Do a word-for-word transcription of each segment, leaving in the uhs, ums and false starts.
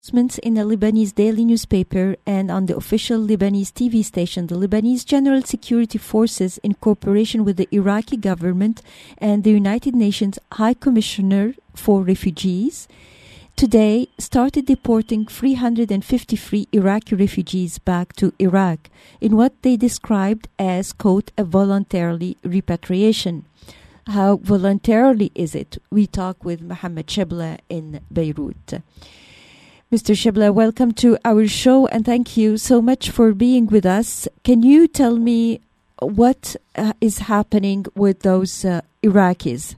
announcements in a Lebanese daily newspaper and on the official Lebanese T V station, the Lebanese General Security Forces, in cooperation with the Iraqi government and the United Nations High Commissioner for Refugees, today started deporting three hundred fifty-three Iraqi refugees back to Iraq in what they described as, quote, a voluntarily repatriation. How voluntarily is it? We talk with Mohammed Shebla in Beirut. Mister Shebla, welcome to our show and thank you so much for being with us. Can you tell me what uh, is happening with those uh, Iraqis?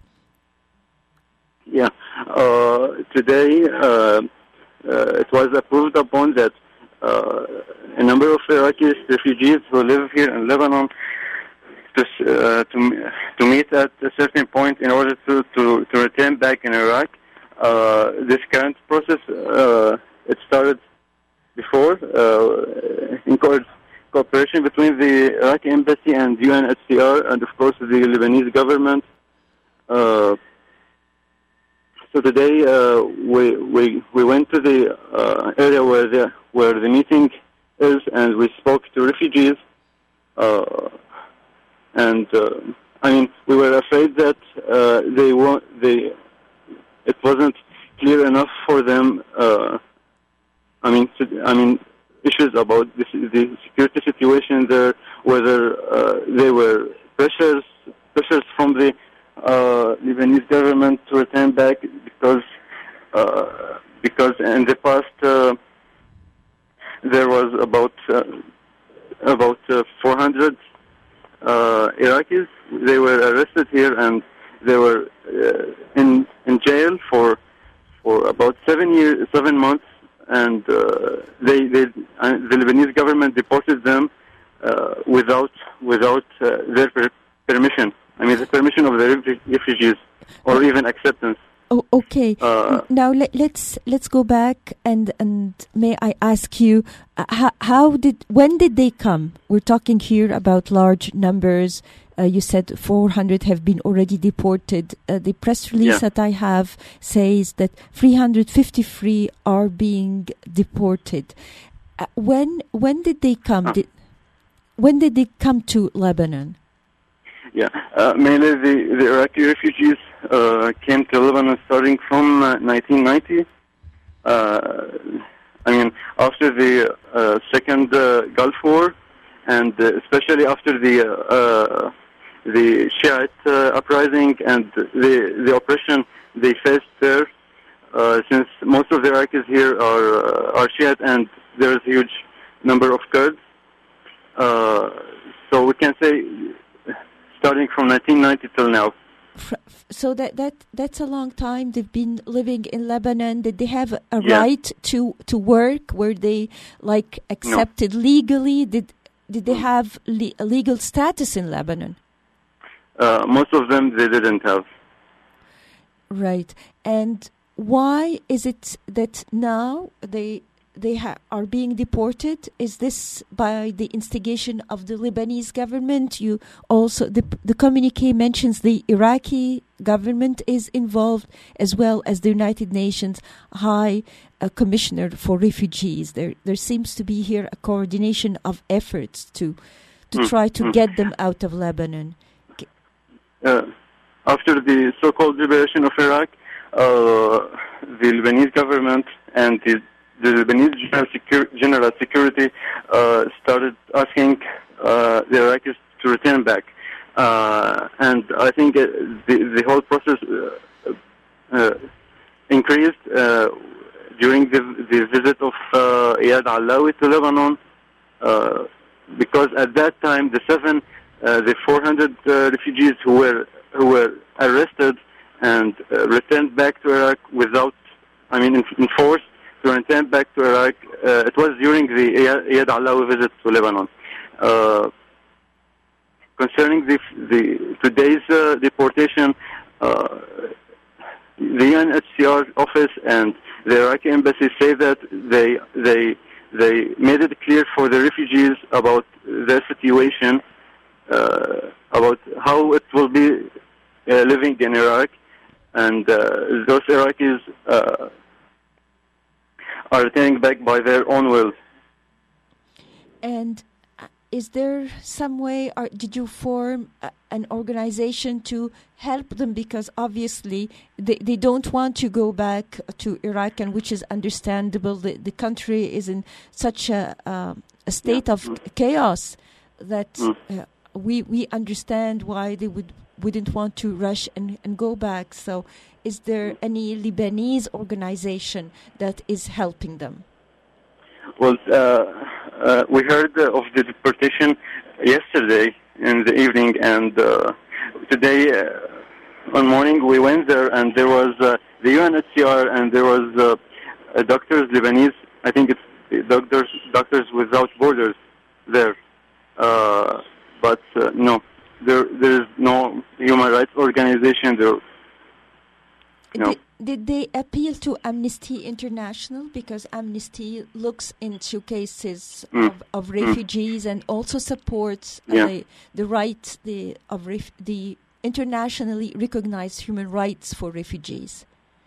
Yeah, uh, today uh, uh, it was approved upon that uh, a number of Iraqi refugees who live here in Lebanon to uh, to, to meet at a certain point in order to, to, to return back in Iraq. Uh, this current process, uh, it started before uh, in co- cooperation between the Iraqi embassy and U N H C R and, of course, the Lebanese government. Uh, so today uh, we, we we went to the uh, area where the where the meeting is, and we spoke to refugees. Uh, and uh, I mean, we were afraid that uh, they won't they. It wasn't clear enough for them. Uh, I mean, I mean, issues about this, the security situation there, whether uh, there were pressures, pressures from the uh, Lebanese government to return back, because uh, because in the past uh, there was about uh, about uh, four hundred uh, Iraqis. They were arrested here and they were uh, in in jail for for about seven years, seven months, and uh, they they uh, the Lebanese government deported them uh, without without uh, their per- permission. I mean, the permission of the refugees, or even acceptance. Oh, okay. Uh, now let, let's let's go back and and may I ask you, uh, how, how did when did they come? We're talking here about large numbers. Uh, you said four hundred have been already deported. Uh, the press release yeah. that I have says that three hundred fifty-three are being deported. Uh, when when did they come? Huh. Did, when did they come to Lebanon? Yeah, uh, mainly the, the Iraqi refugees uh, came to Lebanon starting from uh, nineteen ninety. Uh, I mean, after the uh, second uh, Gulf War, and uh, especially after the uh, the Shiite uh, uprising and the the oppression they faced there. Uh, since most of the Iraqis here are uh, are Shiite, and there is a huge number of Kurds, uh, so we can say, starting from nineteen ninety till now. So that, that that's a long time they've been living in Lebanon. Did they have a yeah. right to, to work? Were they like accepted no. legally? Did did they have le- a legal status in Lebanon? Uh, most of them they didn't have. Right. And why is it that now they they ha- are being deported? Is this by the instigation of the Lebanese government? You also the the communique mentions the Iraqi government is involved, as well as the United Nations High uh, Commissioner for Refugees. There there seems to be here a coordination of efforts to to mm. try to mm. get them out of Lebanon. Uh, after the so-called liberation of Iraq, uh, the Lebanese government and the The Lebanese General, Secur- General Security uh, started asking uh, the Iraqis to return back, uh, and I think uh, the the whole process uh, uh, increased uh, during the the visit of uh, Iyad Allawi to Lebanon, uh, because at that time the seven, uh, the four hundred uh, refugees who were who were arrested and uh, returned back to Iraq without, I mean, in, in force. To return back to Iraq, uh, it was during the Iyad Allawi visit to Lebanon. Uh, concerning the, the today's uh, deportation, uh, the U N H C R office and the Iraqi embassy say that they they they made it clear for the refugees about their situation, uh, about how it will be uh, living in Iraq, and uh, those Iraqis. Uh, are returning back by their own will. And is there some way, or did you form a, an organization to help them? Because obviously they, they don't want to go back to Iraq, and which is understandable. The, the country is in such a, uh, a state Yeah. of Mm. chaos that Mm. uh, we we understand why they would wouldn't want to rush and, and go back. So is there any Lebanese organization that is helping them? Well, uh, uh, we heard uh, of the deportation yesterday in the evening, and uh, today uh, on morning we went there, and there was uh, the U N H C R, and there was uh, uh, doctors, Lebanese, I think it's doctors, Doctors Without Borders there. Uh, but uh, no, there there is no human rights organization there. No. Did, did they appeal to Amnesty International? Because Amnesty looks into cases Mm. of, of refugees mm. and also supports uh, Yeah. the, the right the, of ref, the internationally recognized human rights for refugees.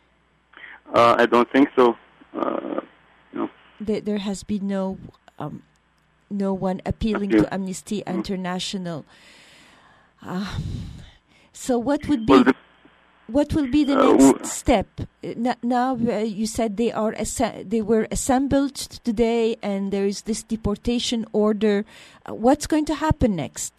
Uh, I don't think so. Uh, no. There, there has been no um, no one appealing Okay. to Amnesty Mm. International. Uh, so what would be Well, the, what will be the Uh, next w- step? Uh, n- Now uh, you said they are assa- they were assembled today, and there is this deportation order. Uh, what's going to happen next?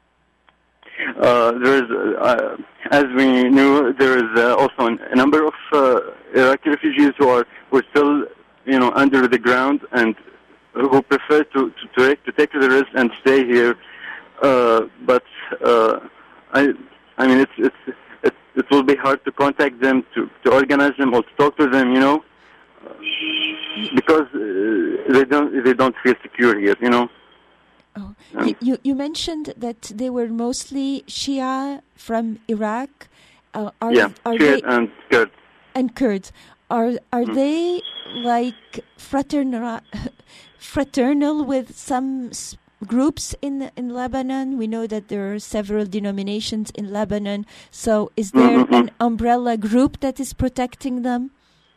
Uh, there is, uh, as we knew, there is uh, also an, a number of uh, Iraqi refugees who are who are still, you know, under the ground and who prefer to to, to, to take the risk and stay here. Uh, but uh, I, I mean, it's it's it, it will be hard to contact them, to, to organize them, or to talk to them, you know, uh, because uh, they don't they don't feel secure here, you know. Oh, Um, you, you you mentioned that they were mostly Shia from Iraq. Uh, are yeah, are Kurd they and Kurd. and Kurds? Are are Mm. they like fraternal fraternal with some s- groups in in Lebanon? We know that there are several denominations in Lebanon. So is there Mm-mm-mm. an umbrella group that is protecting them?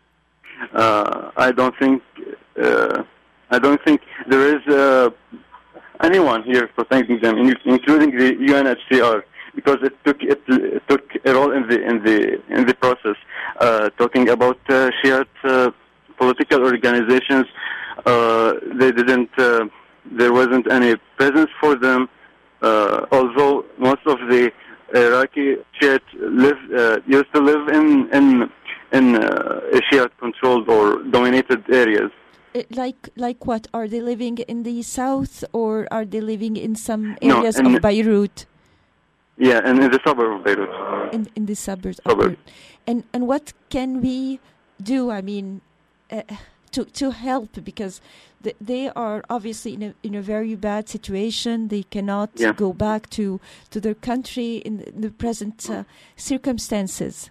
Uh, I don't think uh, I don't think there is uh, anyone here protecting them, in- including the U N H C R, because it took it, it took a role in the in the in the process. Uh, talking about uh, Shiite uh, political organizations, uh, they didn't. Uh, there wasn't any presence for them. Uh, although most of the Iraqi Shiite live uh, used to live in in in uh, Shiite-controlled or dominated areas. Uh, Like like what? Are they living in the south, or are they living in some No, areas in- of Beirut? Yeah, and in the suburb of Beirut. in in the suburbs of Suburb. Beirut. And and what can we do? I mean, uh, to to help, because th- they are obviously in a in a very bad situation. They cannot Yeah. go back to to their country in the, in the present uh, circumstances.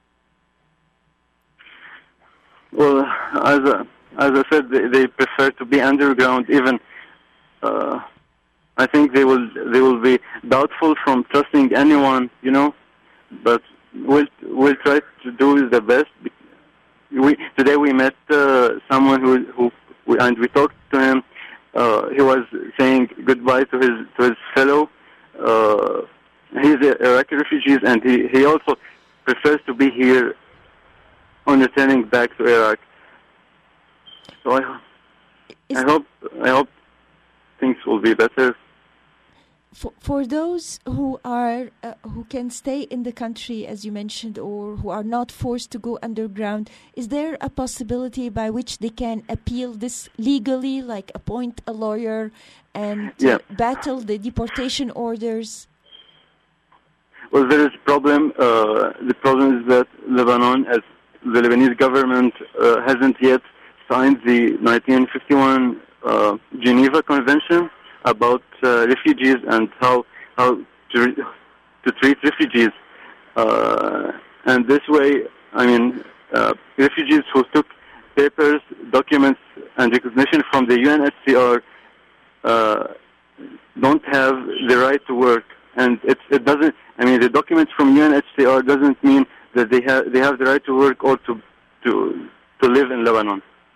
Well, as I, as I said, they, they prefer to be underground. Even uh, I think they will they will be doubtful from trusting anyone, you know. But we'll we'll try to do the best. We today we met uh, someone who who we, and we talked to him. Uh, he was saying goodbye to his to his fellow. Uh, he's a Iraqi refugees, and he, he also prefers to be here on returning back to Iraq. So I, Is I hope I hope things will be better. For for those who are uh, who can stay in the country, as you mentioned, or who are not forced to go underground, is there a possibility by which they can appeal this legally, like appoint a lawyer and uh, Yeah. battle the deportation orders? Well, there is a problem. Uh, the problem is that Lebanon, as the Lebanese government, uh, hasn't yet signed the nineteen fifty-one uh, Geneva Convention about uh, refugees and how how to to treat refugees. Uh, and this way, I mean, uh, refugees who took papers, documents, and recognition from the U N H C R uh, don't have the right to work. And it, it doesn't. I mean, the documents from U N H C R doesn't mean that they have they have the right to work or to to to live in Lebanon.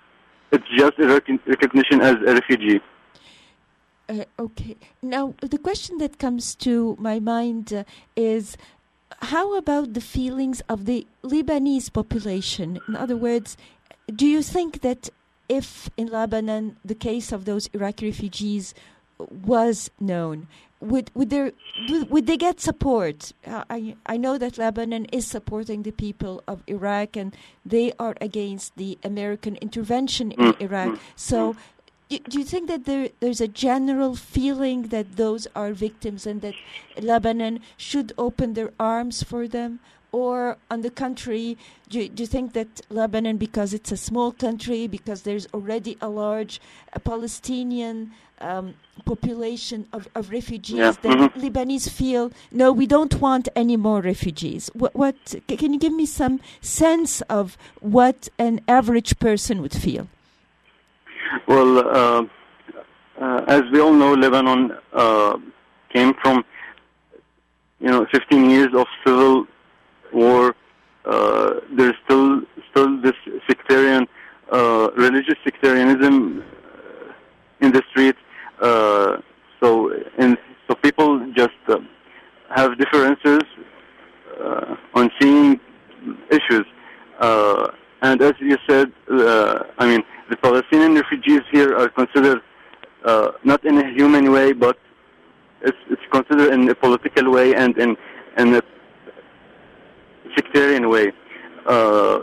it's just a rec- recognition as a refugee. Uh, okay. Now, the question that comes to my mind uh, is, how about the feelings of the Lebanese population? In other words, do you think that if in Lebanon the case of those Iraqi refugees was known, would would there would they get support? Uh, I I know that Lebanon is supporting the people of Iraq, and they are against the American intervention in Mm. Iraq. Mm. So, do, do you think that there there's a general feeling that those are victims and that Lebanon should open their arms for them? Or, on the contrary, do, do you think that Lebanon, because it's a small country, because there's already a large uh, Palestinian um, population of, of refugees, Yeah. that Mhm. Lebanese feel, no, we don't want any more refugees? What, what can you give me some sense of what an average person would feel? Well, uh, uh, as we all know, Lebanon uh, came from, you know, fifteen years of civil war. Uh, there's still still this sectarian, uh, religious sectarianism uh, in the street. Uh, so, and so people just uh, have differences uh, on seeing issues. Uh, and as you said, uh, I mean, the Palestinian refugees here are considered uh, not in a human way, but it's, it's considered in a political way and in, in a sectarian way. Uh,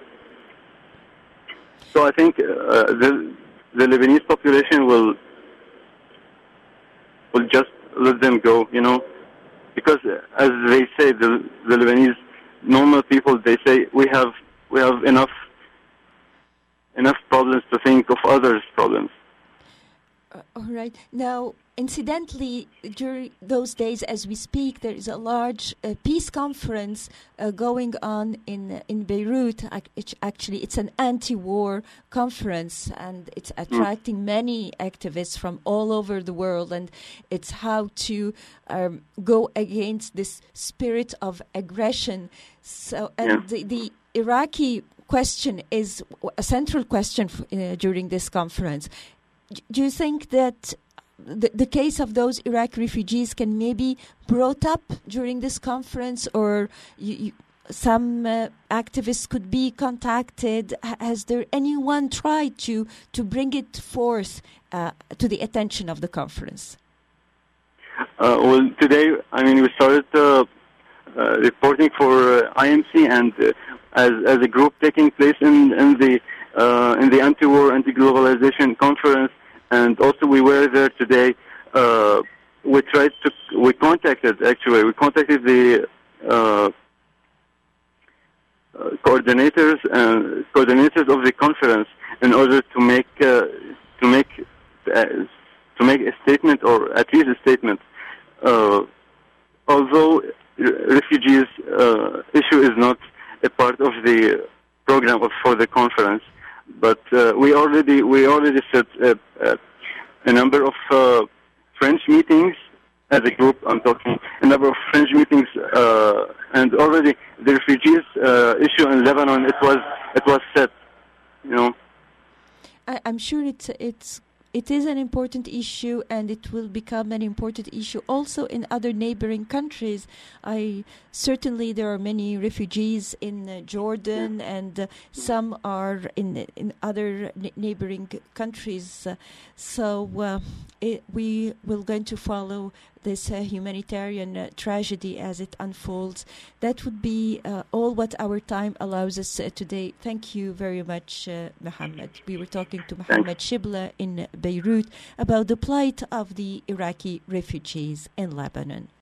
so I think uh, the the Lebanese population will will just let them go, you know, because as they say, the the Lebanese normal people, they say we have we have enough enough problems to think of others' problems. Uh, all right. Now, incidentally, during those days, as we speak, there is a large uh, peace conference uh, going on in uh, in Beirut. Ac- Actually, it's an anti-war conference, and it's attracting mm. many activists from all over the world. And it's how to um, go against this spirit of aggression. So, and Yeah. the, the Iraqi question is a central question f- uh, during this conference. Do you think that the, the case of those Iraqi refugees can maybe brought up during this conference, or you, you, some uh, activists could be contacted? H- has there anyone tried to, to bring it forth uh, to the attention of the conference? Uh, well, today, I mean, we started uh, uh, reporting for uh, I M C, and uh, as as a group taking place in in the uh, in the anti-war, anti-globalization conference, and also we were there today. Uh, we tried to we contacted actually we contacted the uh, uh, coordinators and coordinators of the conference in order to make uh, to make uh, to make a statement, or at least a statement. Uh, although refugees uh, issue is not a part of the program of, for the conference, but uh, we already we already set a, a, a number of uh, French meetings as a group. I'm talking a number of French meetings, uh, and already the refugees uh, issue in Lebanon, it was it was set, you know. I, I'm sure it's it's. It is an important issue, and it will become an important issue also in other neighboring countries. I certainly there are many refugees in uh, Jordan, and uh, some are in in other n- neighboring countries. Uh, so uh, it, we will going to follow this uh, humanitarian uh, tragedy as it unfolds. That would be uh, all what our time allows us uh, today. Thank you very much, uh, Mohammed. We were talking to Mohammed Shibla in Beirut about the plight of the Iraqi refugees in Lebanon.